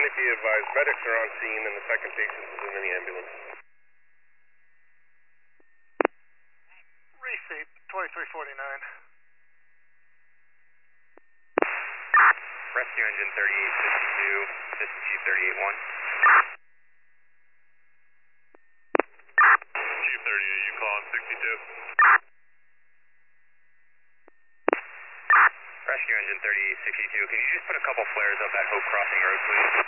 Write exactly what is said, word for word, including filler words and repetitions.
Be advised, medics are on scene and the second patient is in the ambulance. Receipt, twenty-three forty-nine. Rescue engine thirty-eight fifty-two, this is Chief thirty-eight one. Chief thirty-eight, you call on sixty-two. Rescue engine thirty-eight sixty-two, can you just put a couple flares up at Hope Crossing Road, please?